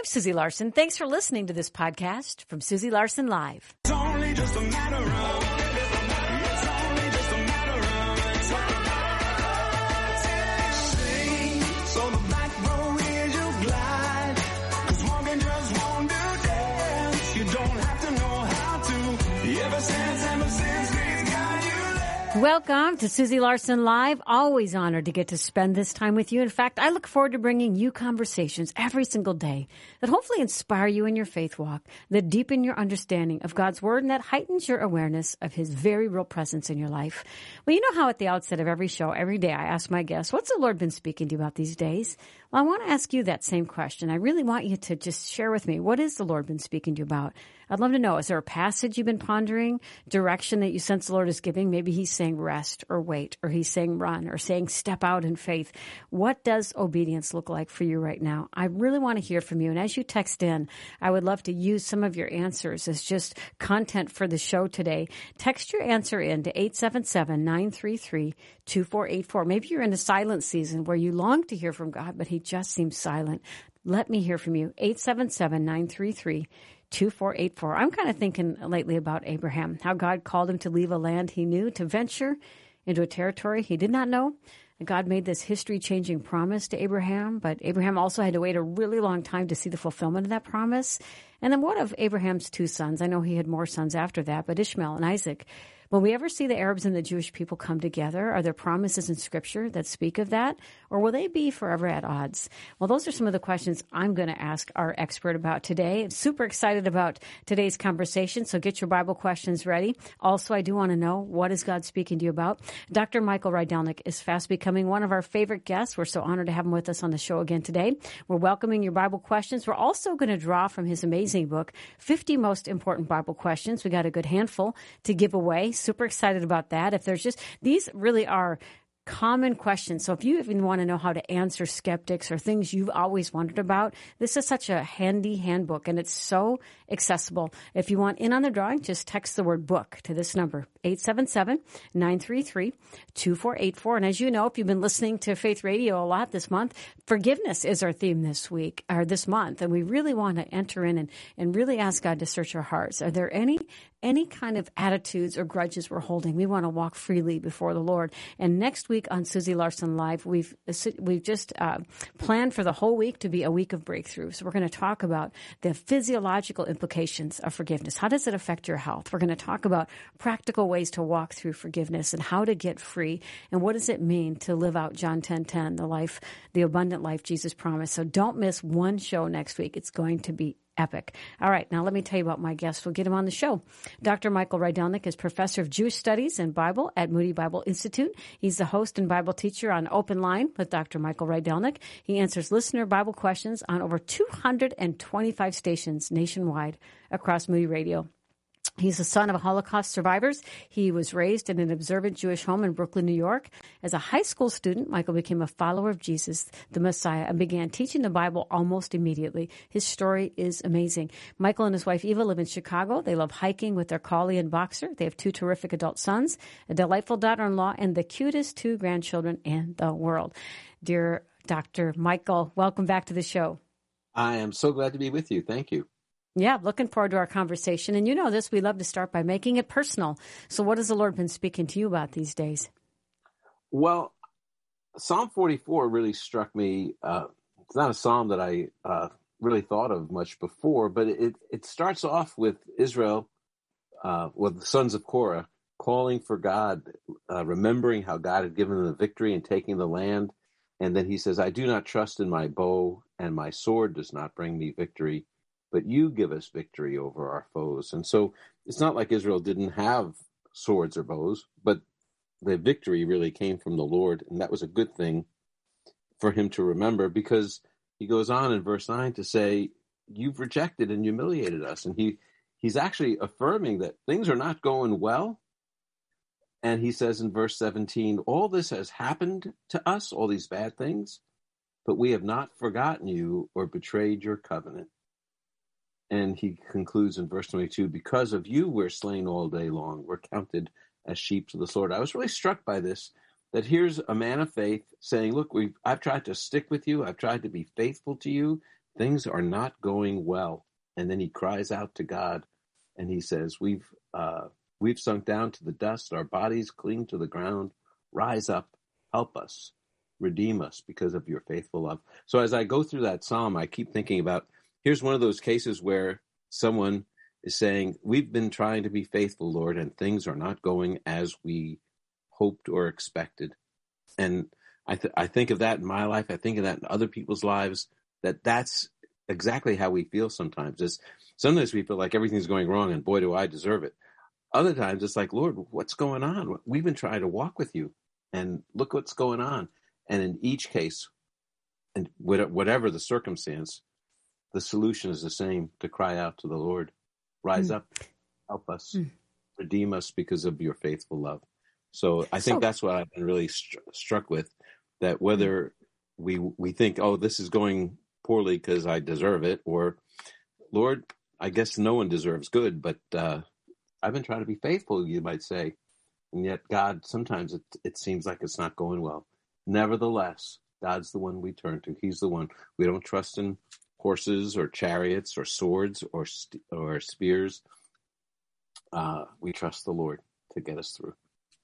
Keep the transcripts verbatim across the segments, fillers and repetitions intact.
Susie Larson. Thanks for listening to this podcast from Susie Larson Live. It's only just a matter of, it's only just a matter of, sing, so the back row is you glide, 'cause walking just won't do dance, you don't have to know how to, ever since, ever since he's got you there. Welcome to Susie Larson Live. Always honored to get to spend this time with you. In fact, I look forward to bringing you conversations every single day that hopefully inspire you in your faith walk, that deepen your understanding of God's Word, and that heightens your awareness of His very real presence in your life. Well, you know how at the outset of every show, every day, I ask my guests, what's the Lord been speaking to you about these days? Well, I want to ask you that same question. I really want you to just share with me, what has the Lord been speaking to you about? I'd love to know, is there a passage you've been pondering, direction that you sense the Lord is giving? Maybe He's saying rest or wait, or He's saying run, or saying step out in faith. What does obedience look like for you right now? I really want to hear from you. And as you text in, I would love to use some of your answers as just content for the show today. Text your answer in to eight seven seven, nine three three, two four eight four. Maybe you're in a silent season where you long to hear from God, but He just seems silent. Let me hear from you. eight seven seven, nine three three, two four eight four. I'm kind of thinking lately about Abraham, how God called him to leave a land he knew, to venture into a territory he did not know. And God made this history-changing promise to Abraham, but Abraham also had to wait a really long time to see the fulfillment of that promise. And then what of Abraham's two sons? I know he had more sons after that, but Ishmael and Isaac. Will we ever see the Arabs and the Jewish people come together? Are there promises in Scripture that speak of that? Or will they be forever at odds? Well, those are some of the questions I'm going to ask our expert about today. I'm super excited about today's conversation, so get your Bible questions ready. Also, I do want to know, what is God speaking to you about? Doctor Michael Rydelnik is fast becoming one of our favorite guests. We're so honored to have him with us on the show again today. We're welcoming your Bible questions. We're also going to draw from his amazing book, fifty Most Important Bible Questions. We got a good handful to give away. Super excited about that. If there's just, these really are common questions. So if you even want to know how to answer skeptics or things you've always wondered about, this is such a handy handbook, and it's so accessible. If you want in on the drawing, just text the word book to this number, eight seven seven, nine three three, two four eight four. And as you know, if you've been listening to Faith Radio a lot this month, forgiveness is our theme this week, or this month. And we really want to enter in and, and really ask God to search our hearts. Are there any any kind of attitudes or grudges we're holding? We want to walk freely before the Lord. And next week on Susie Larson Live, we've we've just uh, planned for the whole week to be a week of breakthrough. So we're going to talk about the physiological implications of forgiveness. How does it affect your health? We're going to talk about practical ways to walk through forgiveness and how to get free. And what does it mean to live out John ten ten, the life, the abundant life Jesus promised. So don't miss one show next week. It's going to be epic. All right, now let me tell you about my guest. We'll get him on the show. Doctor Michael Rydelnik is professor of Jewish Studies and Bible at Moody Bible Institute. He's the host and Bible teacher on Open Line with Doctor Michael Rydelnik. He answers listener Bible questions on over two hundred twenty-five stations nationwide across Moody Radio. He's the son of Holocaust survivors. He was raised in an observant Jewish home in Brooklyn, New York. As a high school student, Michael became a follower of Jesus, the Messiah, and began teaching the Bible almost immediately. His story is amazing. Michael and his wife Eva live in Chicago. They love hiking with their collie and boxer. They have two terrific adult sons, a delightful daughter-in-law, and the cutest two grandchildren in the world. Dear Doctor Michael, welcome back to the show. I am so glad to be with you. Thank you. Yeah, looking forward to our conversation. And you know this, we love to start by making it personal. So what has the Lord been speaking to you about these days? Well, Psalm forty-four really struck me. Uh, it's not a psalm that I uh, really thought of much before, but it, it starts off with Israel, uh, with the sons of Korah, calling for God, uh, remembering how God had given them the victory and taking the land. And then he says, I do not trust in my bow, and my sword does not bring me victory, but you give us victory over our foes. And so it's not like Israel didn't have swords or bows, but the victory really came from the Lord. And that was a good thing for him to remember, because he goes on in verse nine to say, you've rejected and humiliated us. And he he's actually affirming that things are not going well. And he says in verse seventeen, all this has happened to us, all these bad things, but we have not forgotten you or betrayed your covenant. And he concludes in verse twenty-two, because of you we're slain all day long. We're counted as sheep to the slaughter. I was really struck by this, that here's a man of faith saying, look, we've, I've tried to stick with you. I've tried to be faithful to you. things are not going well. And then he cries out to God, and he says, we've uh, we've sunk down to the dust. Our bodies cling to the ground. Rise up, help us, redeem us because of your faithful love. So as I go through that psalm, I keep thinking about, here's one of those cases where someone is saying, we've been trying to be faithful, Lord, and things are not going as we hoped or expected. And I, th- I think of that in my life. I think of that in other people's lives, that that's exactly how we feel sometimes. Is sometimes we feel like everything's going wrong and boy, do I deserve it. Other times it's like, Lord, what's going on? We've been trying to walk with you and look what's going on. And in each case, and whatever the circumstance, the solution is the same: to cry out to the Lord, rise mm. up, help us, mm. redeem us because of your faithful love. So I think so, that's what I've been really st- struck with, that whether we we think, oh, this is going poorly because I deserve it, or Lord, I guess no one deserves good, but uh, I've been trying to be faithful, you might say. And yet God, sometimes it, it seems like it's not going well. Nevertheless, God's the one we turn to. He's the one. We don't trust in horses or chariots or swords or st- or spears. Uh, we trust the Lord to get us through.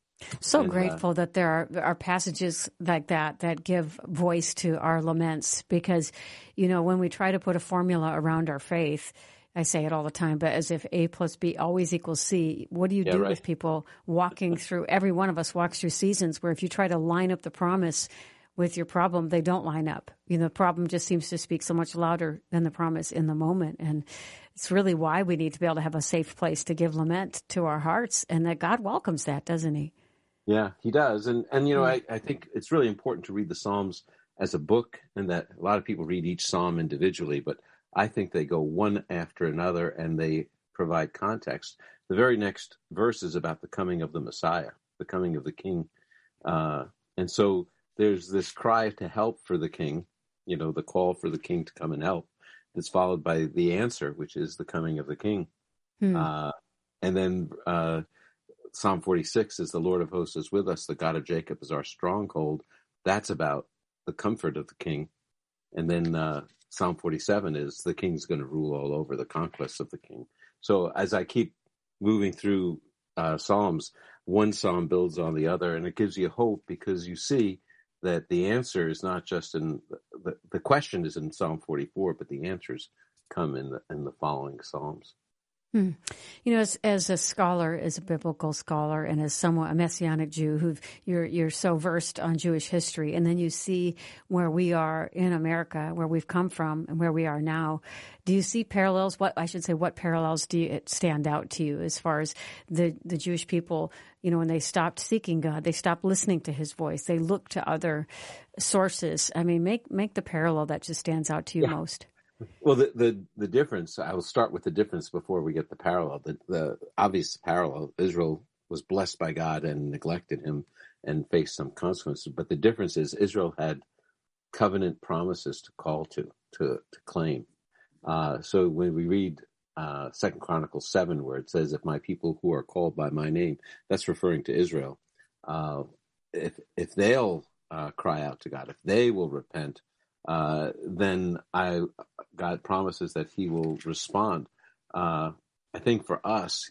So and, grateful uh, that there are, are passages like that that give voice to our laments, because, you know, when we try to put a formula around our faith, I say it all the time, but as if A plus B always equals C, what do you yeah, do right. with people walking through, every one of us walks through seasons where if you try to line up the promise with your problem, they don't line up. You know, the problem just seems to speak so much louder than the promise in the moment. And it's really why we need to be able to have a safe place to give lament to our hearts, and that God welcomes that, doesn't he? Yeah, he does. And, and you know, I, I think it's really important to read the Psalms as a book, and that a lot of people read each Psalm individually, but I think they go one after another and they provide context. The very next verse is about the coming of the Messiah, the coming of the King. Uh, and so there's this cry to help for the King, you know, the call for the King to come and help, that's followed by the answer, which is the coming of the King. Hmm. Uh, and then uh, Psalm forty-six is the Lord of hosts is with us. The God of Jacob is our stronghold. That's about the comfort of the King. And then uh, Psalm forty-seven is the King's going to rule all over, the conquests of the King. So as I keep moving through uh, Psalms, one Psalm builds on the other, and it gives you hope, because you see that the answer is not just in the, the question is in Psalm forty-four, but the answers come in the in the following Psalms. Hmm. You know, as, as a scholar, as a biblical scholar, and as someone, a Messianic Jew, who you're you're so versed on Jewish history, and then you see where we are in America, where we've come from, and where we are now. Do you see parallels? What I should say, what parallels do you, stand out to you as far as the the Jewish people? You know, when they stopped seeking God, they stopped listening to His voice. They looked to other sources. I mean, make make the parallel that just stands out to you yeah. most. Well, the, the, the difference, I will start with the difference before we get the parallel. The, the obvious parallel, Israel was blessed by God and neglected him and faced some consequences. But the difference is Israel had covenant promises to call to, to, to claim. Uh, so when we read uh, Second Chronicles seven, where it says, if my people who are called by my name, that's referring to Israel. Uh, if, if they'll uh, cry out to God, if they will repent, Uh, then I, God promises that he will respond. Uh, I think for us,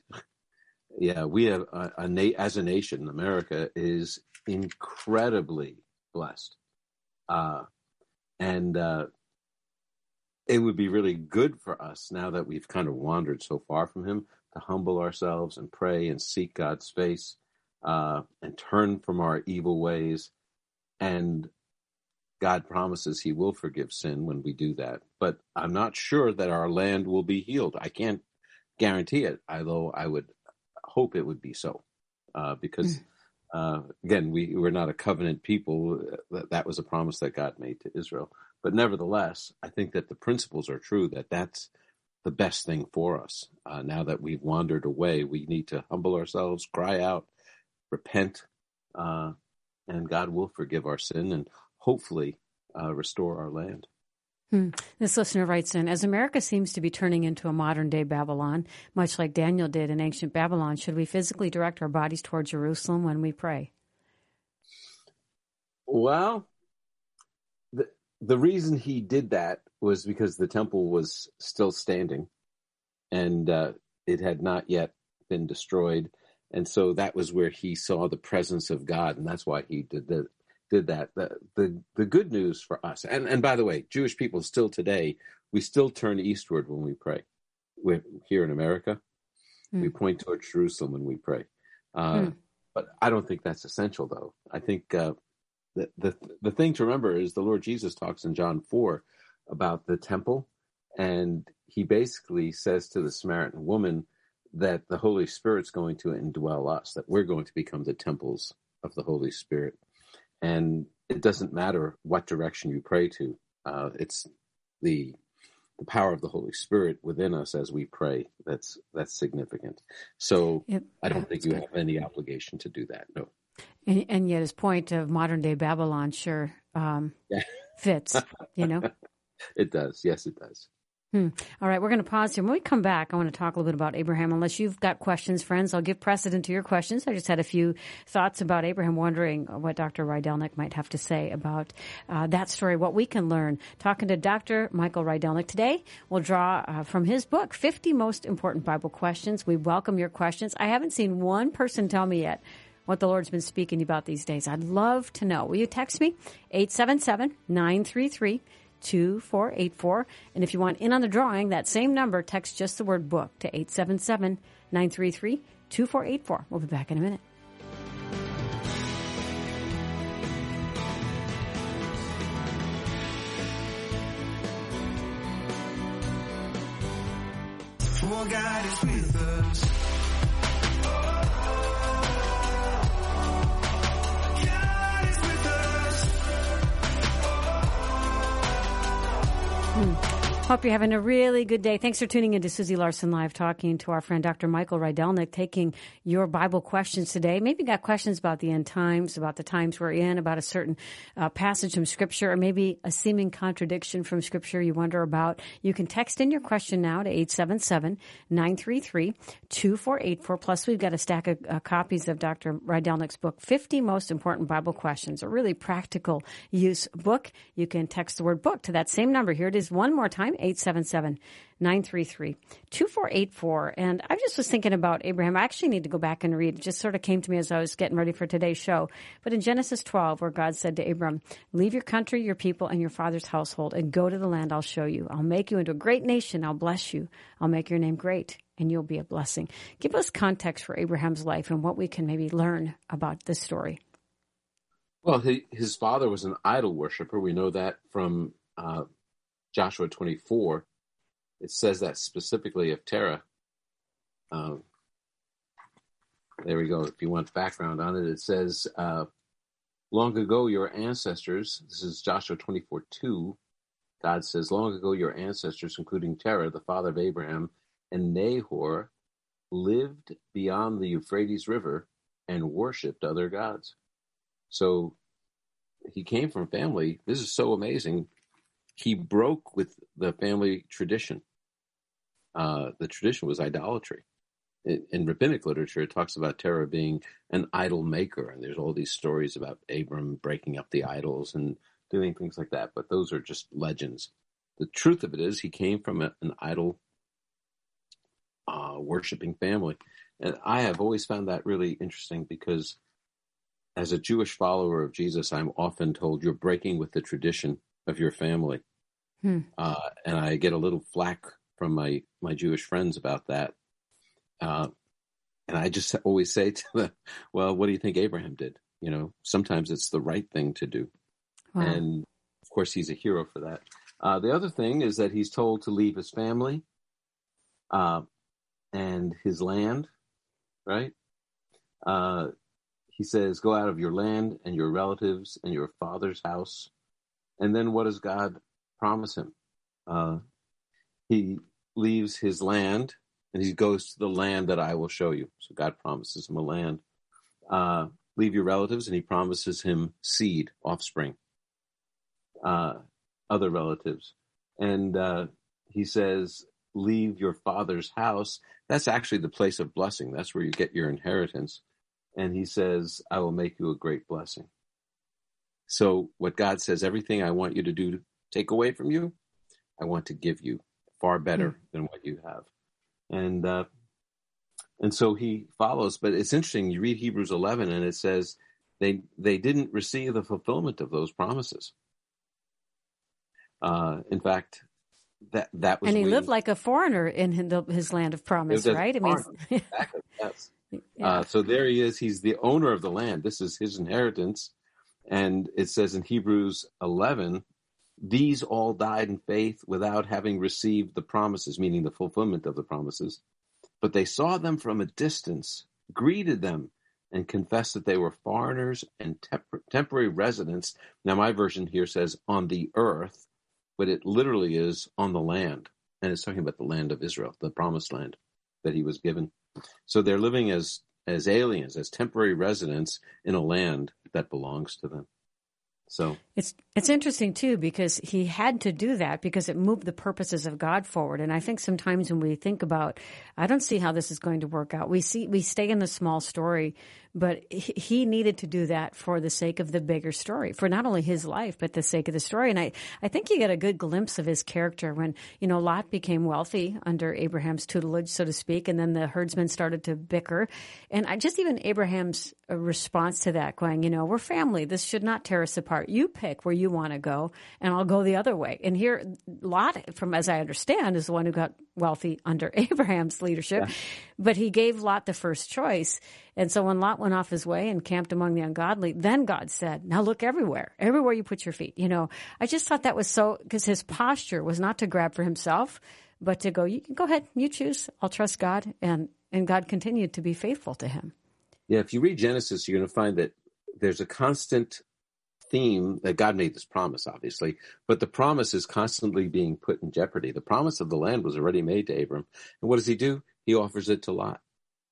yeah, we have a, a na- as a nation, America is incredibly blessed. Uh, and uh, it would be really good for us, now that we've kind of wandered so far from him, to humble ourselves and pray and seek God's face uh, and turn from our evil ways. And God promises he will forgive sin when we do that. But I'm not sure that our land will be healed. I can't guarantee it, although I would hope it would be so. Uh, because, uh, again, we, we're not a covenant people. That, that was a promise that God made to Israel. But nevertheless, I think that the principles are true, that that's the best thing for us. Uh, now that we've wandered away, we need to humble ourselves, cry out, repent, uh, and God will forgive our sin and hopefully uh, restore our land. Hmm. This listener writes in, as America seems to be turning into a modern-day Babylon, much like Daniel did in ancient Babylon, should we physically direct our bodies toward Jerusalem when we pray? Well, the, the reason he did that was because the temple was still standing, and uh, it had not yet been destroyed. And so that was where he saw the presence of God, and that's why he did the, did that. The, the the good news for us, and and by the way, Jewish people still today, we still turn eastward when we pray. We're here in America, mm. we point toward Jerusalem when we pray. Uh, mm. But I don't think that's essential, though. I think uh, the, the the thing to remember is the Lord Jesus talks in John four about the temple, and he basically says to the Samaritan woman that the Holy Spirit's going to indwell us, that we're going to become the temples of the Holy Spirit. And it doesn't matter what direction you pray to. Uh, it's the the power of the Holy Spirit within us as we pray. That's that's significant. So yep, I don't think you good. have any obligation to do that. No. And, and yet his point of modern day Babylon sure um, yeah. fits, you know? It does. Yes, it does. Hmm. All right, we're going to pause here. When we come back, I want to talk a little bit about Abraham. Unless you've got questions, friends, I'll give precedent to your questions. I just had a few thoughts about Abraham, wondering what Doctor Rydelnik might have to say about uh, that story, what we can learn. Talking to Doctor Michael Rydelnik today, we'll draw uh, from his book, fifty Most Important Bible Questions. We welcome your questions. I haven't seen one person tell me yet what the Lord's been speaking about these days. I'd love to know. Will you text me? eight seven seven, nine three three, two four eight four. And if you want in on the drawing, that same number, text just the word book to eight seven seven, nine three three, two four eight four. We'll be back in a minute. For God is with us. Hope you're having a really good day. Thanks for tuning in to Susie Larson Live, talking to our friend Doctor Michael Rydelnik, taking your Bible questions today. Maybe you got questions about the end times, about the times we're in, about a certain uh, passage from Scripture, or maybe a seeming contradiction from Scripture you wonder about. You can text in your question now to eight seven seven, nine three three, two four eight four. Plus, we've got a stack of uh, copies of Doctor Rydelnik's book, fifty Most Important Bible Questions, a really practical use book. You can text the word book to that same number. Here it is one more time, eight seven seven, nine three three, two four eight four. And I just was thinking about Abraham. I actually need to go back and read. It just sort of came to me as I was getting ready for today's show. But in Genesis twelve, where God said to Abram, leave your country, your people, and your father's household, and go to the land I'll show you. I'll make you into a great nation. I'll bless you. I'll make your name great, and you'll be a blessing. Give us context for Abraham's life and what we can maybe learn about this story. Well, he, his father was an idol worshiper. We know that from uh, Joshua twenty-four. It says that specifically of Terah. Um, there we go. If you want background on it, it says, uh, long ago your ancestors, this is Joshua twenty-four two, God says, long ago your ancestors, including Terah, the father of Abraham, and Nahor, lived beyond the Euphrates River and worshipped other gods. So he came from family. This is so amazing. He broke with the family tradition. Uh, the tradition was idolatry. In, in rabbinic literature, it talks about Terah being an idol maker, and there's all these stories about Abram breaking up the idols and doing things like that, but those are just legends. The truth of it is he came from a, an idol uh, worshipping family. And I have always found that really interesting because as a Jewish follower of Jesus, I'm often told you're breaking with the tradition of your family. Hmm. Uh, and I get a little flack from my, my Jewish friends about that. Uh, and I just always say to them, well, what do you think Abraham did? You know, sometimes it's the right thing to do. Wow. And of course, he's a hero for that. Uh, the other thing is that he's told to leave his family uh, and his land, right? Uh, he says, go out of your land and your relatives and your father's house. And then what does God promise him? Uh, he leaves his land and he goes to the land that I will show you. So God promises him a land. Uh, leave your relatives, and he promises him seed, offspring, uh, other relatives. And uh, he says, leave your father's house. That's actually the place of blessing. That's where you get your inheritance. And he says, I will make you a great blessing. So what God says, everything I want you to do to take away from you, I want to give you, far better mm. than what you have. And uh, and so he follows. But it's interesting. You read Hebrews eleven, and it says they they didn't receive the fulfillment of those promises. Uh, in fact, that that was. And he waiting. lived like a foreigner in the, his land of promise, right? I mean, exactly. Yes. Yeah. Uh, so there he is. He's the owner of the land. This is his inheritance. And it says in Hebrews eleven, these all died in faith without having received the promises, meaning the fulfillment of the promises. But they saw them from a distance, greeted them, and confessed that they were foreigners and temp- temporary residents. Now, my version here says on the earth, but it literally is on the land. And it's talking about the land of Israel, the promised land that he was given. So they're living as as aliens, as temporary residents in a land that belongs to them. So it's it's interesting too, because he had to do that because it moved the purposes of God forward. And I think sometimes when we think about, I don't see how this is going to work out. We see we stay in the small story, but he needed to do that for the sake of the bigger story, for not only his life, but the sake of the story. And I, I think you get a good glimpse of his character when, you know, Lot became wealthy under Abraham's tutelage, so to speak, and then the herdsmen started to bicker. And I just even Abraham's response to that, going, you know, we're family. This should not tear us apart. You pick where you want to go, and I'll go the other way. And here, Lot, from as I understand, is the one who got wealthy under Abraham's leadership. Yeah. But he gave Lot the first choice. And so when Lot went off his way and camped among the ungodly, then God said, now look everywhere, everywhere you put your feet. You know, I just thought that was so, because his posture was not to grab for himself, but to go, you can go ahead, you choose. I'll trust God. And, and God continued to be faithful to him. Yeah, if you read Genesis, you're going to find that there's a constant theme that God made this promise, obviously, but the promise is constantly being put in jeopardy. The promise of the land was already made to Abram. And what does he do? He offers it to Lot.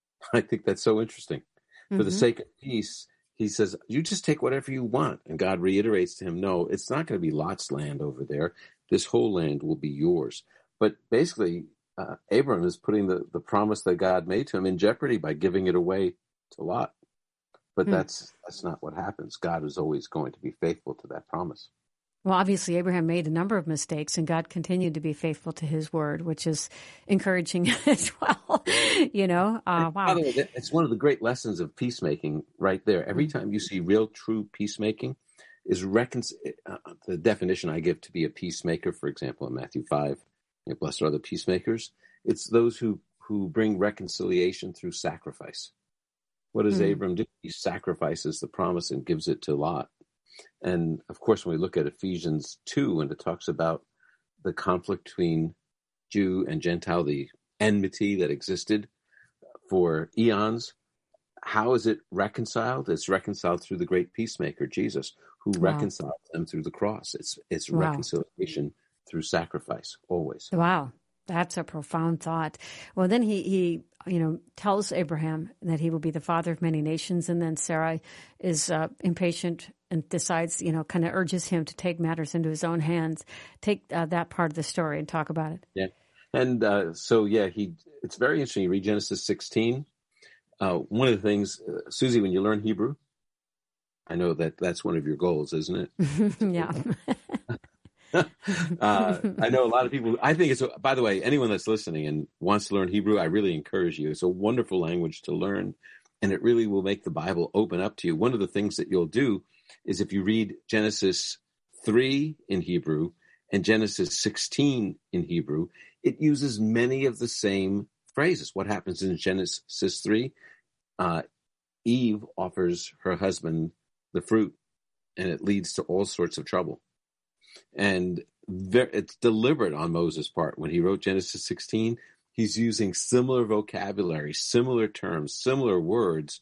I think that's so interesting. Mm-hmm. For the sake of peace, he says, you just take whatever you want. And God reiterates to him, no, it's not going to be Lot's land over there. This whole land will be yours. But basically, uh, Abram is putting the, the promise that God made to him in jeopardy by giving it away to Lot. But hmm. that's that's not what happens. God is always going to be faithful to that promise. Well, obviously, Abraham made a number of mistakes, and God continued to be faithful to his word, which is encouraging as well. You know, uh, wow. By the way, it's one of the great lessons of peacemaking right there. Every time you see real, true peacemaking is recon- uh, the definition I give to be a peacemaker, for example, in Matthew five, you know, blessed are the peacemakers. It's those who, who bring reconciliation through sacrifice. What does mm. Abram do? He sacrifices the promise and gives it to Lot. And of course, when we look at Ephesians two, and it talks about the conflict between Jew and Gentile, the enmity that existed for eons, how is it reconciled? It's reconciled through the great peacemaker, Jesus, who wow. reconciled them through the cross. It's it's wow. reconciliation through sacrifice, always. Wow. That's a profound thought. Well, then he, he, you know, tells Abraham that he will be the father of many nations. And then Sarah is uh, impatient and decides, you know, kind of urges him to take matters into his own hands. Take uh, that part of the story and talk about it. Yeah. And uh, so, yeah, he. it's very interesting. You read Genesis sixteen. Uh, one of the things, uh, Susie, when you learn Hebrew, I know that that's one of your goals, isn't it? Yeah. uh, I know a lot of people. I think it's, by the way, anyone that's listening and wants to learn Hebrew, I really encourage you. It's a wonderful language to learn, and it really will make the Bible open up to you. One of the things that you'll do is if you read Genesis three in Hebrew and Genesis sixteen in Hebrew, it uses many of the same phrases. What happens in Genesis three? Uh, Eve offers her husband the fruit, and it leads to all sorts of trouble. And there, it's deliberate on Moses' part. When he wrote Genesis sixteen, he's using similar vocabulary, similar terms, similar words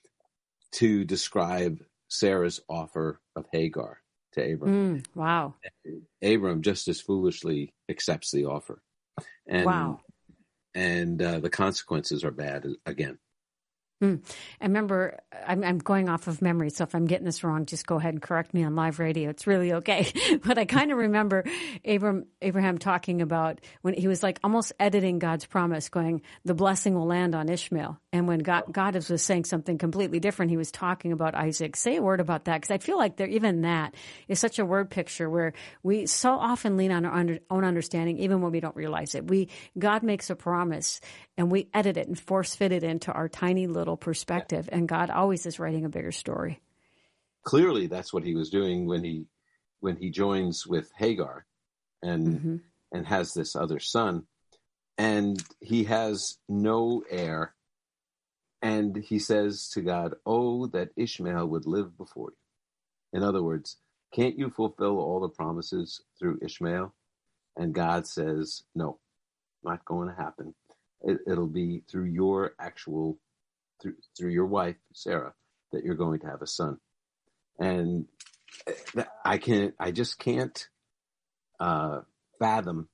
to describe Sarah's offer of Hagar to Abram. Mm, wow. And Abram just as foolishly accepts the offer. And, wow. And uh, the consequences are bad again. Hmm. I remember, I'm, I'm going off of memory, so if I'm getting this wrong, just go ahead and correct me on live radio. It's really okay. But I kind of remember Abram, Abraham talking about when he was like almost editing God's promise, going, the blessing will land on Ishmael. And when God, God was saying something completely different, he was talking about Isaac. Say a word about that, because I feel like there, even that is such a word picture where we so often lean on our under, own understanding, even when we don't realize it. We God makes a promise, and we edit it and force fit it into our tiny little perspective, and God always is writing a bigger story. Clearly, that's what he was doing when he when he joins with Hagar, and mm-hmm. and has this other son, and he has no heir, and he says to God, "Oh, that Ishmael would live before you." In other words, can't you fulfill all the promises through Ishmael? And God says, "No, not going to happen. It, it'll be through your actual." Through, through your wife, Sarah, that you're going to have a son. And I can't, I just can't uh, fathom.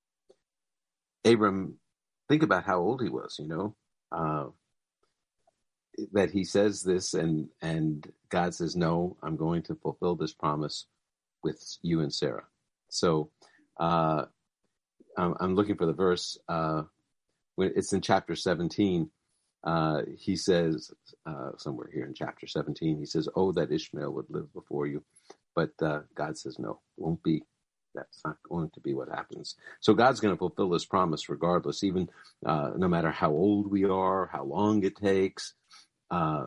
Abram, think about how old he was, you know, uh, that he says this and, and God says, no, I'm going to fulfill this promise with you and Sarah. So uh, I'm, I'm looking for the verse. Uh, when it's in chapter seventeen. Uh, he says, uh, somewhere here in chapter seventeen, he says, oh, that Ishmael would live before you. But uh, God says, no, won't be. That's not going to be what happens. So God's going to fulfill this promise regardless, even uh, no matter how old we are, how long it takes. Uh,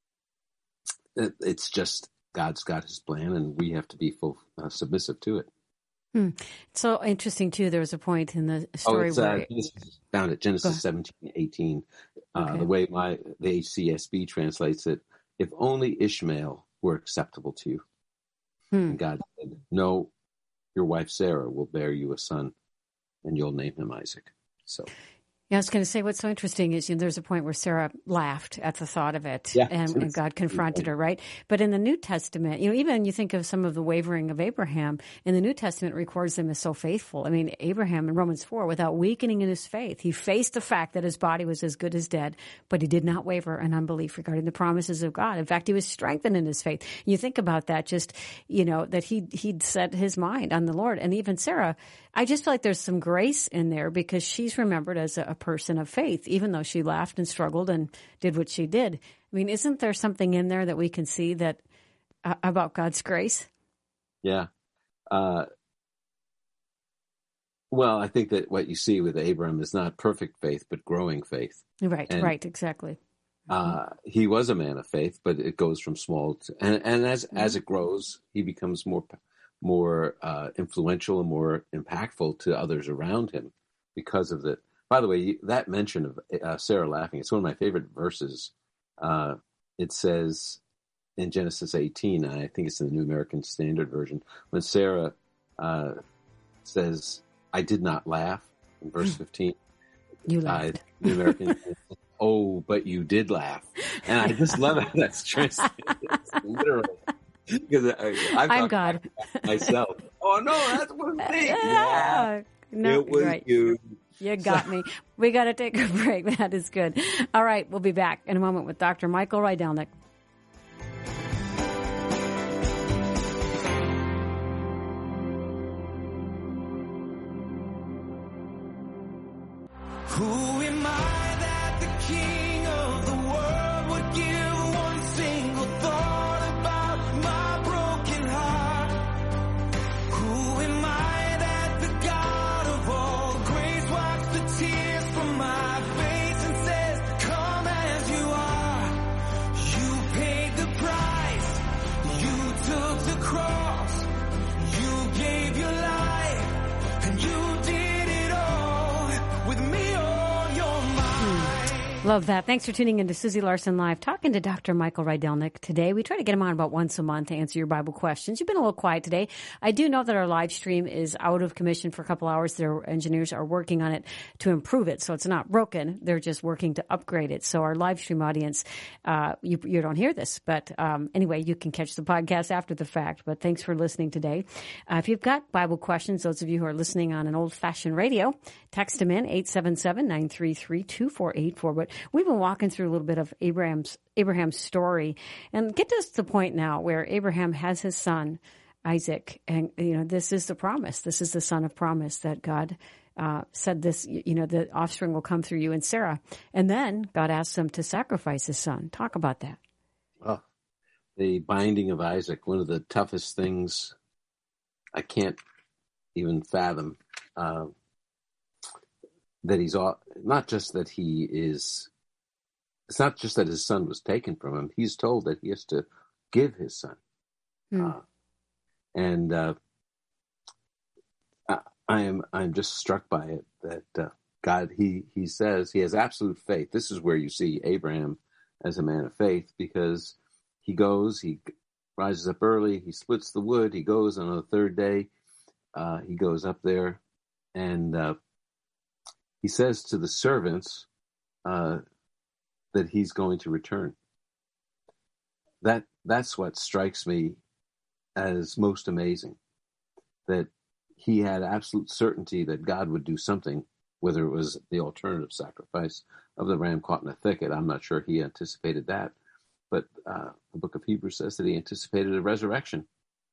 it, it's just God's got his plan, and we have to be full, uh, submissive to it. Hmm. So interesting, too. There was a point in the story oh, it's, where... Uh, Genesis, found it, Genesis seventeen eighteen. Uh, okay. The way my the H C S B translates it, if only Ishmael were acceptable to you. Hmm. And God said, no, your wife Sarah will bear you a son, and you'll name him Isaac. So... Yeah, I was going to say what's so interesting is, you know, there's a point where Sarah laughed at the thought of it, yeah, and, and God confronted her, right? But in the New Testament, you know, even you think of some of the wavering of Abraham, in the New Testament records him as so faithful. I mean, Abraham in Romans four, without weakening in his faith, he faced the fact that his body was as good as dead, but he did not waver in unbelief regarding the promises of God. In fact, he was strengthened in his faith. You think about that, just, you know, that he, he'd set his mind on the Lord. And even Sarah, I just feel like there's some grace in there because she's remembered as a, a person of faith, even though she laughed and struggled and did what she did. I mean, isn't there something in there that we can see that uh, about God's grace? Yeah. Uh, well, I think that what you see with Abram is not perfect faith, but growing faith. Right, and, right, exactly. Uh, he was a man of faith, but it goes from small to, and, and as, mm-hmm. as it grows, he becomes more more uh, influential and more impactful to others around him because of the, by the way, that mention of uh, Sarah laughing, it's one of my favorite verses. Uh, it says in Genesis eighteen, I think it's in the New American Standard Version, when Sarah uh, says, I did not laugh, in verse fifteen. You laughed. Uh, New American, oh, but you did laugh. And I just love how that's translated. Literally. Because I, I'm God myself. Oh no, that's one thing. Yeah, yeah. no, it was right. you. You got me. We got to take a break. That is good. All right, we'll be back in a moment with Doctor Michael Rydelnik. Who am I that the King of the world would give one single thought about my broken heart? Who am I that the God of all grace wipes the tears from my face and says, come as you are? You paid the price. You took the cross. You gave your life, and you did it all with me. Love that. Thanks for tuning in to Susie Larson Live, talking to Doctor Michael Rydelnik today. We try to get him on about once a month to answer your Bible questions. You've been a little quiet today. I do know that our live stream is out of commission for a couple hours. Their engineers are working on it to improve it, so it's not broken. They're just working to upgrade it. So our live stream audience, uh, you, you don't hear this, but um, anyway, you can catch the podcast after the fact. But thanks for listening today. Uh, if you've got Bible questions, those of you who are listening on an old-fashioned radio, text them in, eight seven seven, nine three three, two four eight four. But we've been walking through a little bit of Abraham's Abraham's story, and get us to the point now where Abraham has his son Isaac, and you know this is the promise. This is the son of promise that God uh, said. This, you know, the offspring will come through you and Sarah, and then God asks him to sacrifice his son. Talk about that. Oh, the binding of Isaac, one of the toughest things I can't even fathom. Uh, that he's all, not just that he is, it's not just that his son was taken from him. He's told that he has to give his son. Mm. Uh, and uh, I, I am I'm just struck by it that uh, God, he, he says he has absolute faith. This is where you see Abraham as a man of faith, because he goes, he rises up early, he splits the wood, he goes on the third day, uh, he goes up there, and uh, he says to the servants uh, that he's going to return. That that's what strikes me as most amazing, that he had absolute certainty that God would do something, whether it was the alternative sacrifice of the ram caught in a thicket. I'm not sure he anticipated that, but uh, the book of Hebrews says that he anticipated a resurrection.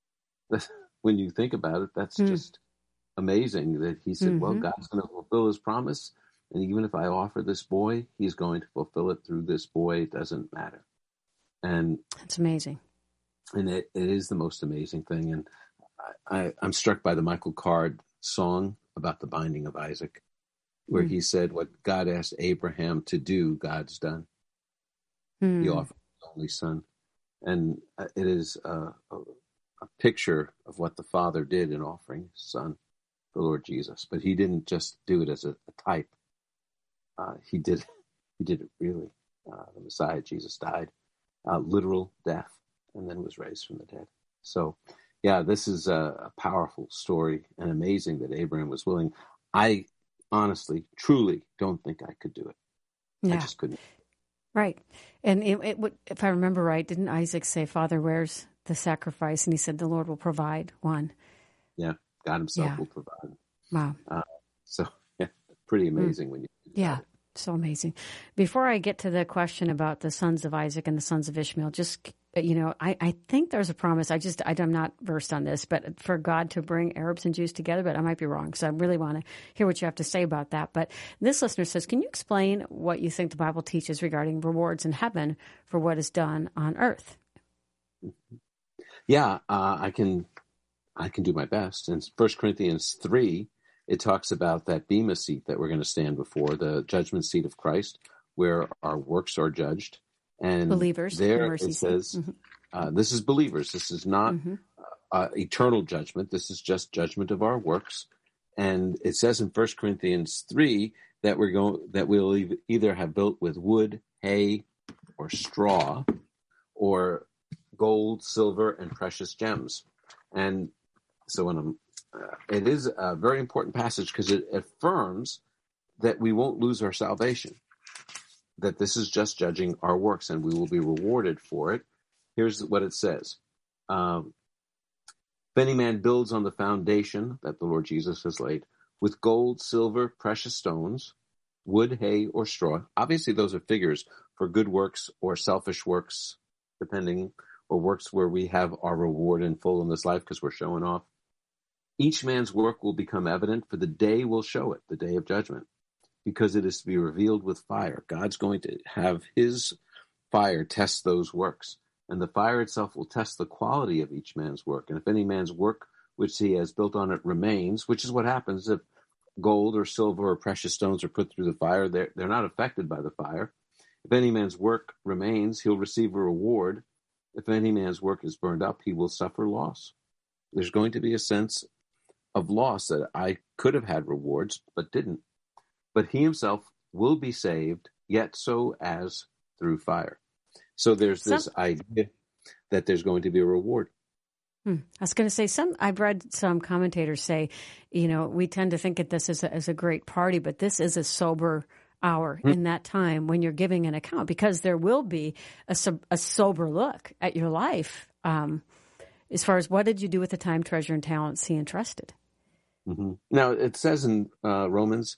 When you think about it, that's mm. just amazing that he said, mm-hmm. well, God's going to fulfill his promise. And even if I offer this boy, he's going to fulfill it through this boy. It doesn't matter. And that's amazing. And it, it is the most amazing thing. And I, I, I'm struck by the Michael Card song about the binding of Isaac, where mm. he said, what God asked Abraham to do, God's done. Mm. He offered his only son. And it is a, a, a picture of what the Father did in offering his son, the Lord Jesus. But he didn't just do it as a, a type. Uh, he did he did it really. Uh, the Messiah, Jesus, died uh, literal death and then was raised from the dead. So, yeah, this is a, a powerful story, and amazing that Abraham was willing. I honestly, truly don't think I could do it. Yeah. I just couldn't. Right. And it, it would, if I remember right, didn't Isaac say, Father, where's the sacrifice? And he said, the Lord will provide one. Yeah, God himself yeah. will provide. Wow. Uh, so, yeah, pretty amazing mm. when you Yeah, so amazing. Before I get to the question about the sons of Isaac and the sons of Ishmael, just, you know, I, I think there's a promise. I just, I, I'm not versed on this, but for God to bring Arabs and Jews together, but I might be wrong. So I really want to hear what you have to say about that. But this listener says, can you explain what you think the Bible teaches regarding rewards in heaven for what is done on earth? Yeah, uh, I can, I can do my best. In First Corinthians three, it talks about that bema seat that we're going to stand before, the judgment seat of Christ, where our works are judged. And believers, there it says, mm-hmm. uh, this is believers. This is not mm-hmm. uh, eternal judgment. This is just judgment of our works. And it says in First Corinthians three that we're going that we'll either have built with wood, hay, or straw, or gold, silver, and precious gems. And so when I'm Uh, it is a very important passage because it affirms that we won't lose our salvation, that this is just judging our works and we will be rewarded for it. Here's what it says. Um, if any man builds on the foundation that the Lord Jesus has laid with gold, silver, precious stones, wood, hay, or straw, obviously those are figures for good works or selfish works, depending, or works where we have our reward in full in this life because we're showing off. Each man's work will become evident, for the day will show it, the day of judgment, because it is to be revealed with fire. God's going to have his fire test those works, and the fire itself will test the quality of each man's work. And if any man's work which he has built on it remains, which is what happens if gold or silver or precious stones are put through the fire, they're, they're not affected by the fire. If any man's work remains, he'll receive a reward. If any man's work is burned up, he will suffer loss. There's going to be a sense of loss that I could have had rewards, but didn't. But he himself will be saved, yet so as through fire. So there's this some, idea that there's going to be a reward. Hmm. I was going to say, some. I've read some commentators say, you know, we tend to think of this as a, as a great party, but this is a sober hour hmm. in that time when you're giving an account, because there will be a, a sober look at your life. Um, as far as what did you do with the time, treasure, and talents he entrusted? Mm-hmm. Now, it says in uh, Romans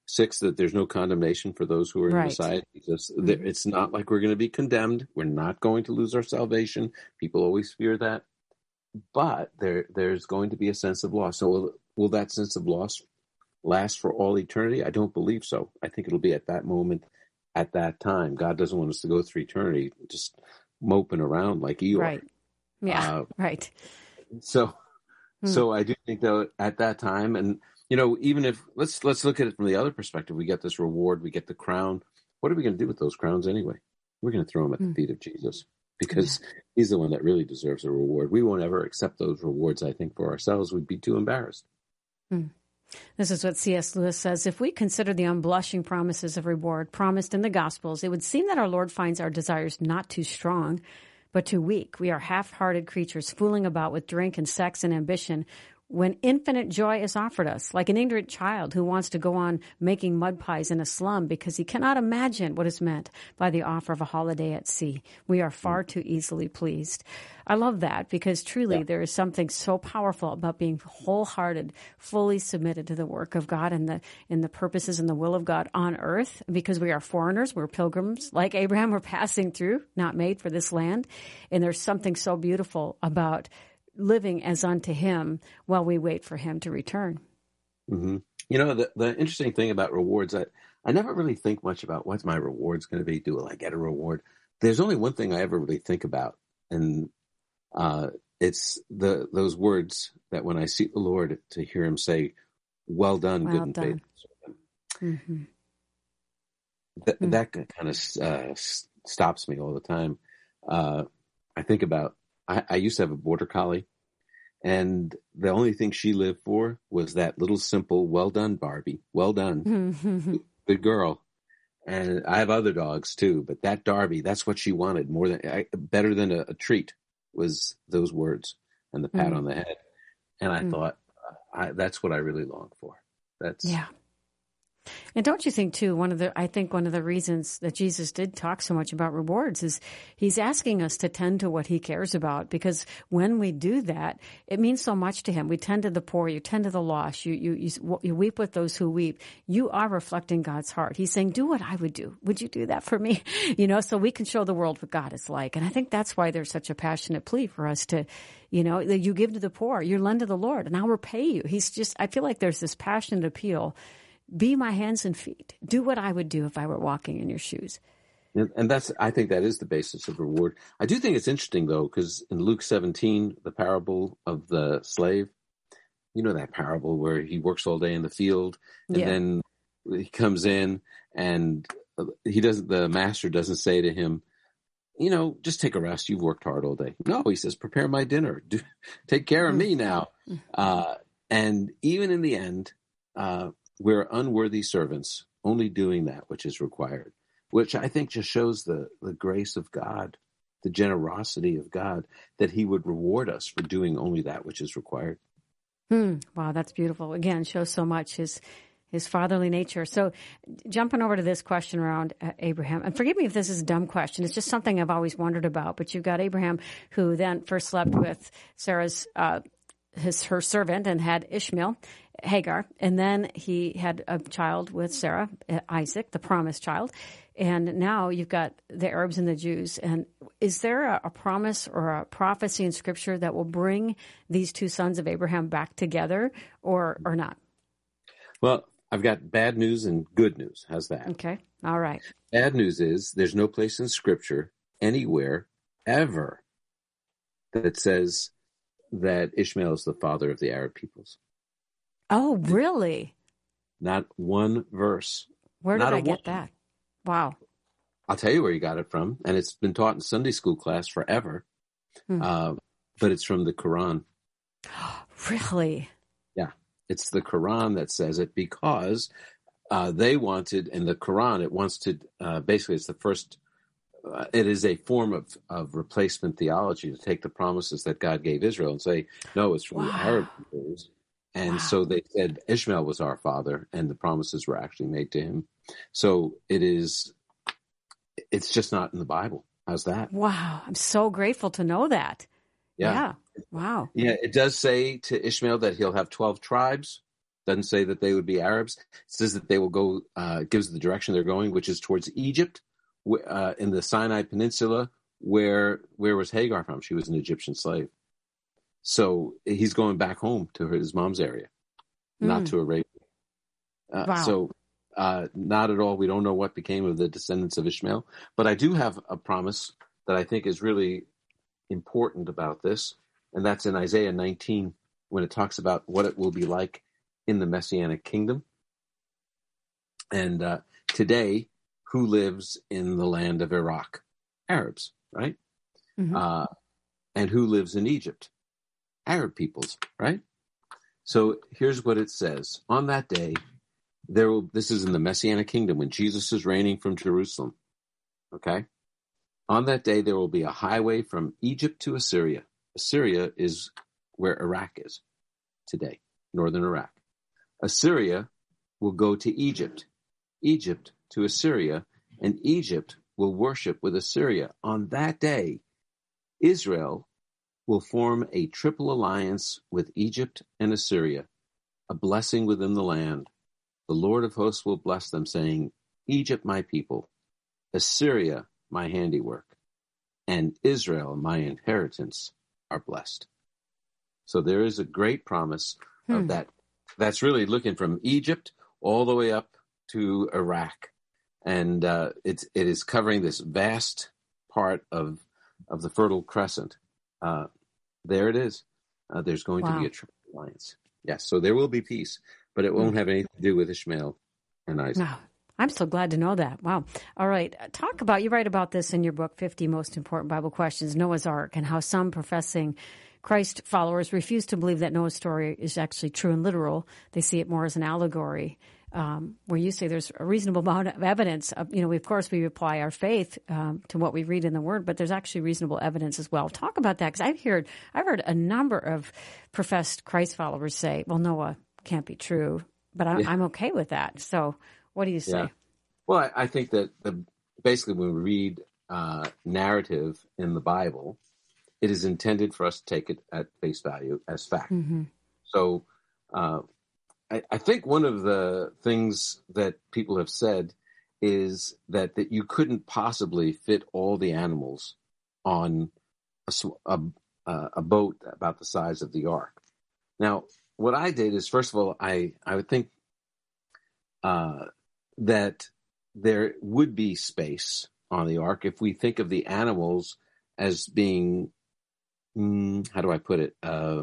six, that there's no condemnation for those who are in Right. Messiah Jesus. Mhm. There- It's not like we're going to be condemned. We're not going to lose our salvation. People always fear that. But there, there's going to be a sense of loss. So will, will that sense of loss last for all eternity? I don't believe so. I think it'll be at that moment, at that time. God doesn't want us to go through eternity just moping around like Eeyore. Right. Yeah. Uh, right. So, Hmm. so I do think though at that time, and you know, even if let's let's look at it from the other perspective, we get this reward, we get the crown. What are we going to do with those crowns anyway? We're going to throw them at Hmm. the feet of Jesus because he's the one that really deserves a reward. We won't ever accept those rewards. I think for ourselves, we'd be too embarrassed. Hmm. This is what C S. Lewis says. If we consider the unblushing promises of reward promised in the Gospels, it would seem that our Lord finds our desires not too strong, but too weak. We are half-hearted creatures fooling about with drink and sex and ambition when infinite joy is offered us, like an ignorant child who wants to go on making mud pies in a slum because he cannot imagine what is meant by the offer of a holiday at sea. We are far too easily pleased. I love that because truly Yeah. there is something so powerful about being wholehearted, fully submitted to the work of God and the in the purposes and the will of God on earth, because we are foreigners, we're pilgrims, like Abraham, we're passing through, not made for this land. And there's something so beautiful about living as unto him while we wait for him to return. Mm-hmm. You know, the, the interesting thing about rewards, I, I never really think much about what's my reward's going to be. Do I get a reward? There's only one thing I ever really think about, and uh, it's the those words that when I seek the Lord, to hear him say, well done, Well good and done. faithful servant. Mm-hmm. That, Mm. that kind of uh, s- stops me all the time. Uh, I think about, I, I used to have a border collie, and the only thing she lived for was that little simple, well done, Barbie. Well done. Mm-hmm. Good girl. And I have other dogs too, but that Darby, that's what she wanted more than, I, better than a, a treat was those words and the pat Mm. on the head. And I Mm. thought, I, that's what I really long for. That's, Yeah. And don't you think too, one of the, I think one of the reasons that Jesus did talk so much about rewards is he's asking us to tend to what he cares about, because when we do that, it means so much to him. We tend to the poor, you tend to the lost, you, you, you, you weep with those who weep. You are reflecting God's heart. He's saying, do what I would do. Would you do that for me? You know, so we can show the world what God is like. And I think that's why there's such a passionate plea for us to, you know, that you give to the poor, you lend to the Lord, and I'll repay you. He's just, I feel like there's this passionate appeal. Be my hands and feet. Do what I would do if I were walking in your shoes. and, and that's, I think that is the basis of reward. I do think it's interesting though, because in Luke seventeen, the parable of the slave, you know, that parable where he works all day in the field and Yeah. then he comes in and he doesn't, the master doesn't say to him, you know, just take a rest. You've worked hard all day. No, he says, prepare my dinner. Do, take care of me now. Uh, and even in the end, uh, we're unworthy servants, only doing that which is required, which I think just shows the, the grace of God, the generosity of God, that he would reward us for doing only that which is required. Hmm. Wow, that's beautiful. Again, shows so much his his fatherly nature. So jumping over to this question around uh, Abraham, and forgive me if this is a dumb question. It's just something I've always wondered about. But you've got Abraham, who then first slept with Sarah's uh, his her servant and had Ishmael, Hagar, and then he had a child with Sarah, uh, Isaac, the promised child. And now you've got the Arabs and the Jews. And is there a, a promise or a prophecy in Scripture that will bring these two sons of Abraham back together, or or not? Well, I've got bad news and good news. How's that? Okay. All right. Bad news is there's no place in Scripture anywhere ever that says that Ishmael is the father of the Arab peoples. Oh, really? Not one verse. Where did Not a I get one. that? Wow. I'll tell you where you got it from, and it's been taught in Sunday school class forever. Hmm. Uh, but it's from the Quran. Really? Yeah, it's the Quran that says it, because uh, they wanted, in the Quran, it wants to, uh, basically it's the first, uh, it is a form of, of replacement theology to take the promises that God gave Israel and say, no, it's from Wow. the Arab peoples. And Wow. so they said Ishmael was our father, and the promises were actually made to him. So it is, it's just not in the Bible. How's that? Wow. I'm so grateful to know that. Yeah. Yeah. Wow. Yeah, it does say to Ishmael that he'll have twelve tribes, Doesn't say that they would be Arabs. It says that they will go, uh, gives the direction they're going, which is towards Egypt, uh, in the Sinai Peninsula, where where was Hagar from? She was an Egyptian slave. So he's going back home to his mom's area, mm. not to Arabia. Uh, wow. So uh, not at all. We don't know what became of the descendants of Ishmael. But I do have a promise that I think is really important about this, and that's in Isaiah nineteen, when it talks about what it will be like in the Messianic kingdom. And uh, today, who lives in the land of Iraq? Arabs, right? Mm-hmm. Uh, and who lives in Egypt? Arab peoples, right? So here's what it says. On that day, there will, this is in the Messianic kingdom when Jesus is reigning from Jerusalem, okay? On that day, there will be a highway from Egypt to Assyria. Assyria is where Iraq is today, northern Iraq. Assyria will go to Egypt, Egypt to Assyria, and Egypt will worship with Assyria. On that day, Israel will form a triple alliance with Egypt and Assyria, a blessing within the land. The Lord of hosts will bless them, saying, Egypt, my people, Assyria, my handiwork, and Israel, my inheritance, are blessed. So there is a great promise hmm. of that. That's really looking from Egypt all the way up to Iraq. And uh, it's, it is covering this vast part of of the Fertile Crescent. Uh, there it is. Uh, there's going wow. to be a triple alliance. Yes, so there will be peace, but it won't have anything to do with Ishmael and Isaac. No. I'm so glad to know that. Wow. All right. Talk about, you write about this in your book, fifty Most Important Bible Questions, Noah's Ark, and how some professing Christ followers refuse to believe that Noah's story is actually true and literal. They see it more as an allegory, um, where you say there's a reasonable amount of evidence. Of, you know, we, of course, we apply our faith um, to what we read in the Word, but there's actually reasonable evidence as well. Talk about that, because I've heard, I've heard a number of professed Christ followers say, well, Noah can't be true, but I'm, yeah. I'm okay with that. So what do you say? Yeah. Well, I, I think that the, basically when we read uh, narrative in the Bible, it is intended for us to take it at face value as fact. Mm-hmm. So uh, I, I think one of the things that people have said is that, that you couldn't possibly fit all the animals on a, a, a boat about the size of the ark. Now, what I did is, first of all, I, I would think uh, that there would be space on the ark if we think of the animals as being, mm, how do I put it, uh,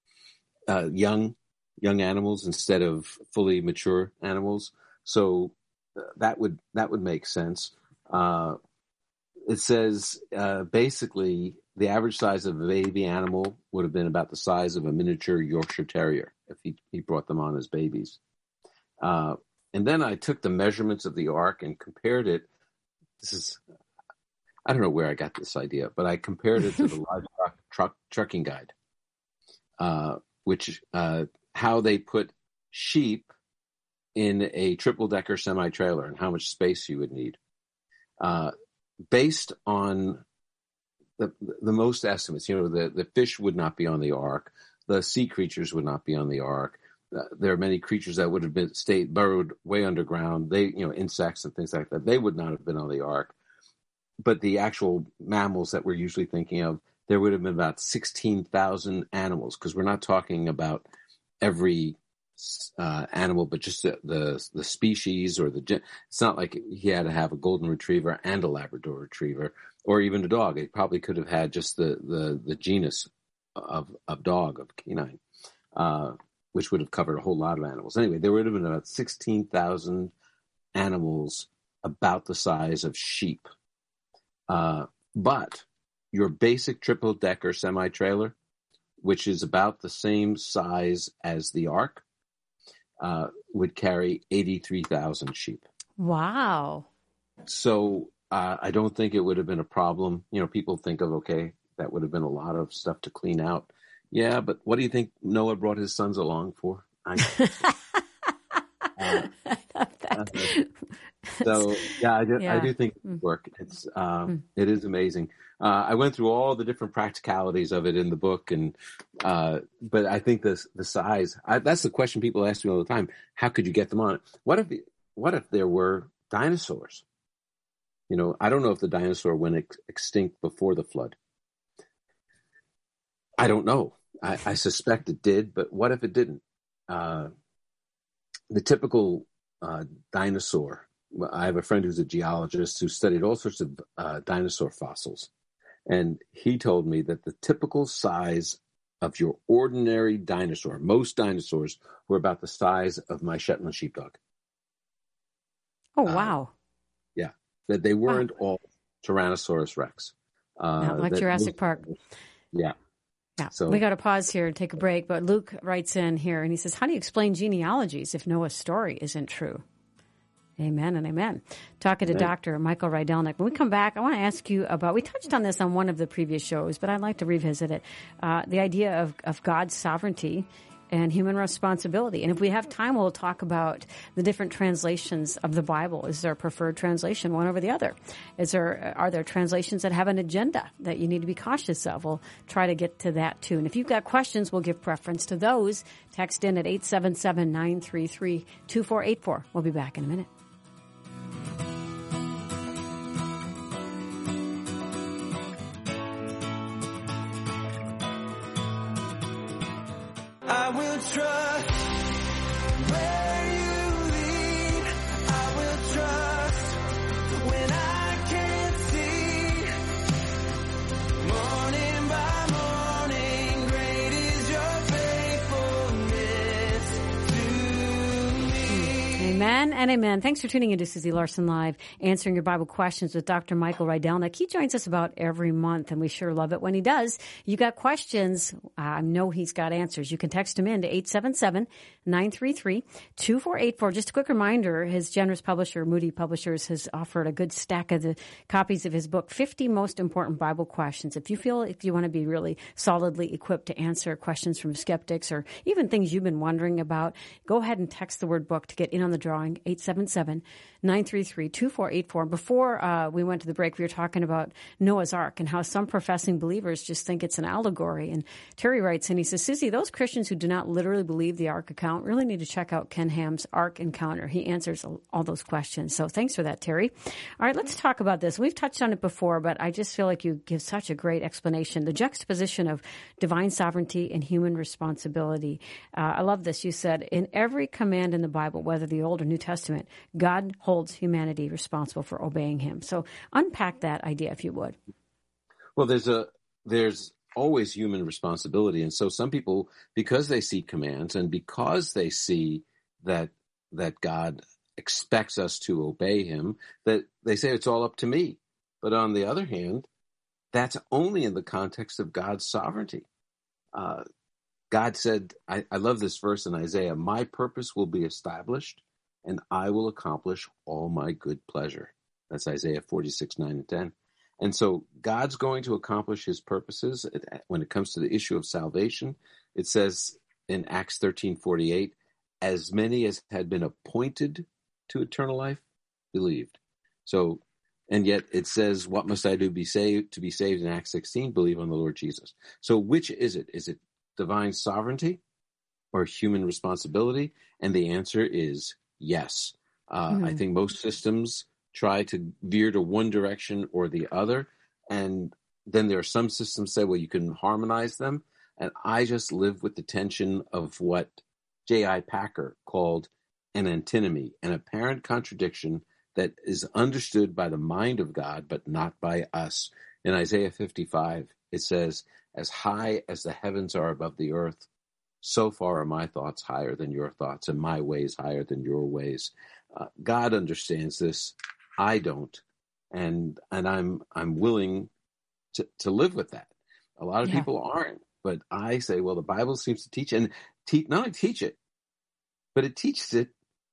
uh, young, young animals instead of fully mature animals. So uh, that would that would make sense. Uh, it says uh, basically the average size of a baby animal would have been about the size of a miniature Yorkshire Terrier if he, he brought them on as babies. Uh, and then I took the measurements of the ark and compared it. This is, I don't know where I got this idea, but I compared it to the livestock truck, trucking guide, uh, which uh, how they put sheep in a triple-decker semi-trailer and how much space you would need. Uh, based on the the most estimates, you know, the, the fish would not be on the ark, the sea creatures would not be on the ark. Uh, there are many creatures that would have been stayed burrowed way underground. They, you know, insects and things like that. They would not have been on the ark. But the actual mammals that we're usually thinking of, there would have been about sixteen thousand animals, because we're not talking about every uh, animal, but just the, the the species or the. It's not like he had to have a golden retriever and a Labrador retriever, or even a dog. It probably could have had just the the, the genus of of dog, of canine, uh, which would have covered a whole lot of animals. Anyway, there would have been about sixteen thousand animals about the size of sheep. Uh, but your basic triple-decker semi-trailer, which is about the same size as the ark, uh, would carry eighty-three thousand sheep. Wow. So uh, I don't think it would have been a problem. You know, people think of, okay, that would have been a lot of stuff to clean out. Yeah, but what do you think Noah brought his sons along for? I, uh, I love that. So yeah, I do, I yeah. do think it work. It's uh, it is amazing. Uh, I went through all the different practicalities of it in the book, and uh, but I think the the size. I, that's the question people ask me all the time. How could you get them on it? What if what if there were dinosaurs? You know, I don't know if the dinosaur went ex- extinct before the flood. I don't know. I, I suspect it did, but what if it didn't? Uh, the typical uh, dinosaur. I have a friend who's a geologist who studied all sorts of uh, dinosaur fossils. And he told me that the typical size of your ordinary dinosaur, most dinosaurs were about the size of my Shetland sheepdog. Oh, wow. Uh, yeah. That they weren't wow. all Tyrannosaurus Rex. Uh, Not like Jurassic Park. Yeah. Yeah, so, we got to pause here and take a break. But Luke writes in here and he says, how do you explain genealogies if Noah's story isn't true? Amen and amen. Talking to amen. Doctor Michael Rydelnik. When we come back, I want to ask you about, we touched on this on one of the previous shows, but I'd like to revisit it. Uh, the idea of, of God's sovereignty and human responsibility. And if we have time, we'll talk about the different translations of the Bible. Is there a preferred translation, one over the other? Is there, are there translations that have an agenda that you need to be cautious of? We'll try to get to that too. And if you've got questions, we'll give preference to those. Text in at eight seven seven, nine three three, two four eight four. We'll be back in a minute. I will trust where you lead. I will trust when I can't see. Morning by morning, great is your faithfulness to me. Amen and amen. Thanks for tuning in to Susie Larson Live, answering your Bible questions with Doctor Michael Rydelnik. He joins us about every month, and we sure love it when he does. You got questions, I know he's got answers. You can text him in to eight seven seven, nine three three, two four eight four. Just a quick reminder, his generous publisher, Moody Publishers, has offered a good stack of the copies of his book, fifty Most Important Bible Questions. If you feel, if you want to be really solidly equipped to answer questions from skeptics or even things you've been wondering about, go ahead and text the word book to get in on the drawing, eight seven seven, nine three three, two four eight four. Before uh, we went to the break, we were talking about Noah's Ark and how some professing believers just think it's an allegory. And Terry writes, and he says, Susie, those Christians who do not literally believe the Ark account really need to check out Ken Ham's Ark Encounter. He answers all those questions. So thanks for that, Terry. All right, let's talk about this. We've touched on it before, but I just feel like you give such a great explanation. The juxtaposition of divine sovereignty and human responsibility. Uh, I love this. You said, in every command in the Bible, whether the Old or New Testament, God holds humanity responsible for obeying him. So unpack that idea, if you would. Well, there's a there's always human responsibility, and so some people, because they see commands and because they see that that God expects us to obey him, that they say it's all up to me. But on the other hand, that's only in the context of God's sovereignty. Uh, God said, I, I love this verse in Isaiah, my purpose will be established and I will accomplish all my good pleasure. That's Isaiah forty-six, nine and ten. And so God's going to accomplish his purposes when it comes to the issue of salvation. It says in Acts thirteen forty-eight, as many as had been appointed to eternal life believed. So, and yet it says, what must I do be saved to be saved in Acts sixteen? Believe on the Lord Jesus. So which is it? Is it divine sovereignty or human responsibility? And the answer is yes. Uh, mm-hmm. I think most systems try to veer to one direction or the other. And then there are some systems say, well, you can harmonize them. And I just live with the tension of what J I Packer called an antinomy, an apparent contradiction that is understood by the mind of God, but not by us. In Isaiah fifty-five, it says, as high as the heavens are above the earth, so far are my thoughts higher than your thoughts and my ways higher than your ways. Uh, God understands this. I don't. And and I'm I'm willing to, to live with that. A lot of yeah. people aren't. But I say, well, the Bible seems to teach, and te- not only teach it, but it teaches it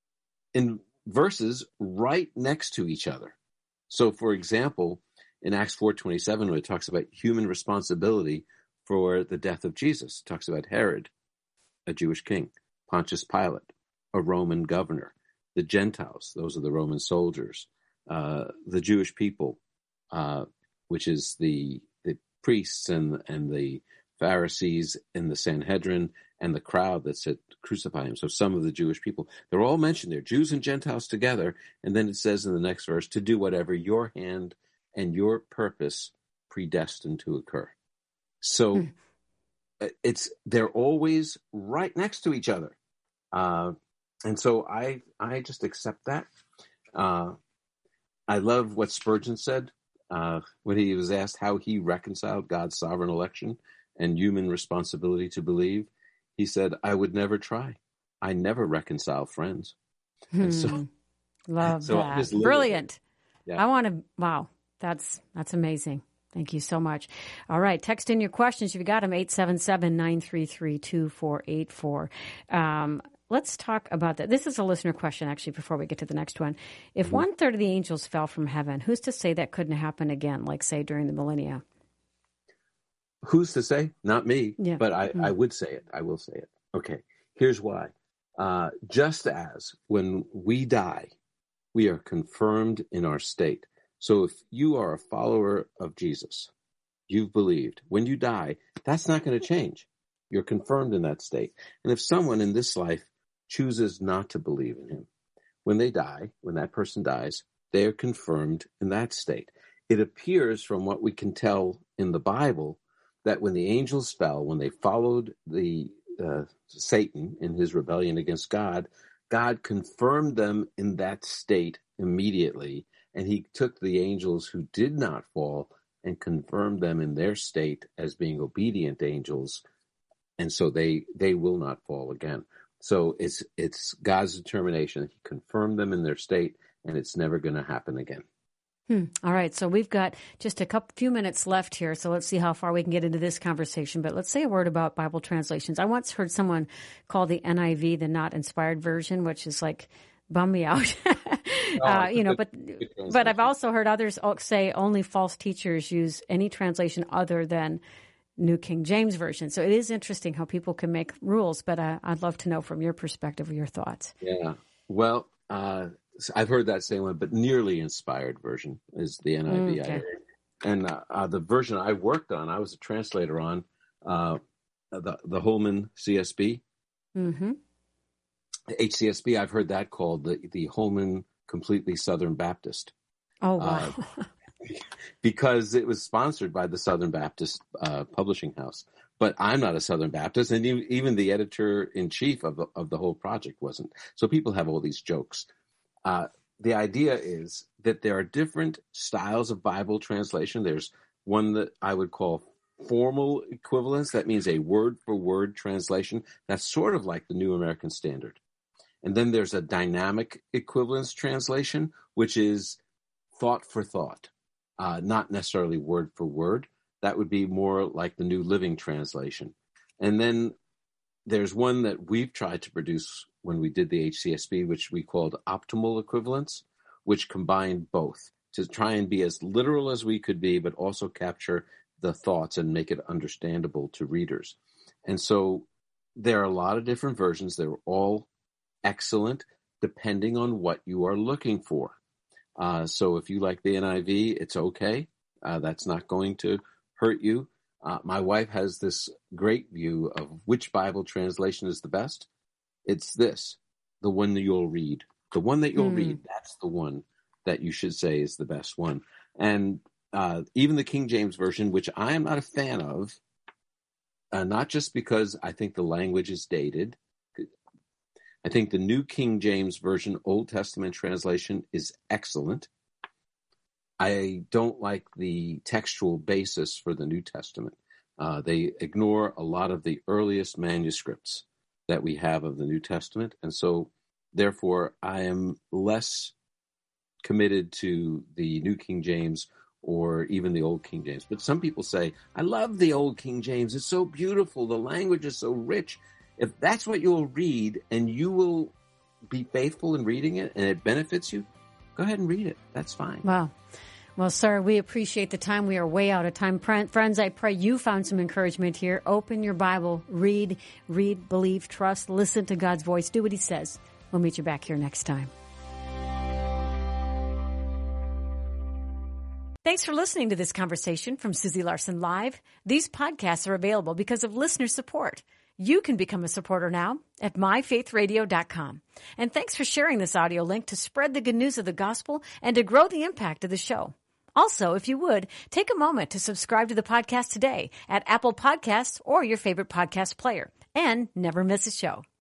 in verses right next to each other. So, for example, in Acts four twenty-seven, when it talks about human responsibility for the death of Jesus, it talks about Herod, a Jewish king, Pontius Pilate, a Roman governor, the Gentiles, those are the Roman soldiers, uh, the Jewish people, uh, which is the the priests and and the Pharisees in the Sanhedrin and the crowd that said crucify him. So some of the Jewish people, they're all mentioned there, Jews and Gentiles together. And then it says in the next verse, to do whatever your hand and your purpose predestined to occur. So hmm. it's they're always right next to each other. Uh, and so I I just accept that. Uh, I love what Spurgeon said uh, when he was asked how he reconciled God's sovereign election and human responsibility to believe. He said, I would never try. I never reconcile friends. Hmm. And so, love so that. Brilliant. Yeah. I want to, wow, that's that's amazing. Thank you so much. All right, text in your questions. If you got them, eight seven seven, nine three three, two four eight four. Um, let's talk about that. This is a listener question, actually, before we get to the next one. If mm-hmm. one-third of the angels fell from heaven, who's to say that couldn't happen again, like, say, during the millennia? Who's to say? Not me, yeah. but I, mm. I would say it. I will say it. Okay, here's why. Uh, just as when we die, we are confirmed in our state. So if you are a follower of Jesus, you've believed, when you die, that's not going to change. You're confirmed in that state. And if someone in this life chooses not to believe in him, when they die, when that person dies, they are confirmed in that state. It appears from what we can tell in the Bible that when the angels fell, when they followed the uh, Satan in his rebellion against God, God confirmed them in that state immediately, and he took the angels who did not fall and confirmed them in their state as being obedient angels, and so they they will not fall again. So it's it's God's determination. He confirmed them in their state, and it's never going to happen again. Hmm. All right. So we've got just a couple few minutes left here. So let's see how far we can get into this conversation. But let's say a word about Bible translations. I once heard someone call the N I V the not inspired version, which is like, bum me out. No, uh, you know, but but I've also heard others say only false teachers use any translation other than New King James Version. So it is interesting how people can make rules. But uh, I'd love to know from your perspective or your thoughts. Yeah. Well, uh, I've heard that same one, but nearly inspired version is the N I V. Okay. I heard. And uh, uh, the version I worked on, I was a translator on, uh, the, the Holman C S B. Mm-hmm. H C S B, I've heard that called the, the Holman Completely Southern Baptist. Oh, wow. Uh, because it was sponsored by the Southern Baptist uh, Publishing House. But I'm not a Southern Baptist, and even the editor-in-chief of the, of the whole project wasn't. So people have all these jokes. Uh, the idea is that there are different styles of Bible translation. There's one that I would call formal equivalence. That means a word-for-word translation. That's sort of like the New American Standard. And then there's a dynamic equivalence translation, which is thought for thought, uh, not necessarily word for word. That would be more like the New Living Translation. And then there's one that we've tried to produce when we did the H C S B, which we called optimal equivalence, which combined both to try and be as literal as we could be, but also capture the thoughts and make it understandable to readers. And so there are a lot of different versions. They're all excellent, depending on what you are looking for. Uh, so if you like the N I V, it's okay. Uh, that's not going to hurt you. Uh, my wife has this great view of which Bible translation is the best. It's this, the one that you'll read. The one that you'll mm. read, that's the one that you should say is the best one. And uh, even the King James Version, which I am not a fan of, uh, not just because I think the language is dated. I think the New King James Version Old Testament translation is excellent. I don't like the textual basis for the New Testament. Uh, they ignore a lot of the earliest manuscripts that we have of the New Testament. And so, therefore, I am less committed to the New King James or even the Old King James. But some people say, I love the Old King James. It's so beautiful. The language is so rich. If that's what you'll read and you will be faithful in reading it and it benefits you, go ahead and read it. That's fine. Wow. Well, sir, we appreciate the time. We are way out of time. Friends, I pray you found some encouragement here. Open your Bible, read, read, believe, trust, listen to God's voice. Do what he says. We'll meet you back here next time. Thanks for listening to this conversation from Susie Larson Live. These podcasts are available because of listener support. You can become a supporter now at my faith radio dot com. And thanks for sharing this audio link to spread the good news of the gospel and to grow the impact of the show. Also, if you would, take a moment to subscribe to the podcast today at Apple Podcasts or your favorite podcast player, and never miss a show.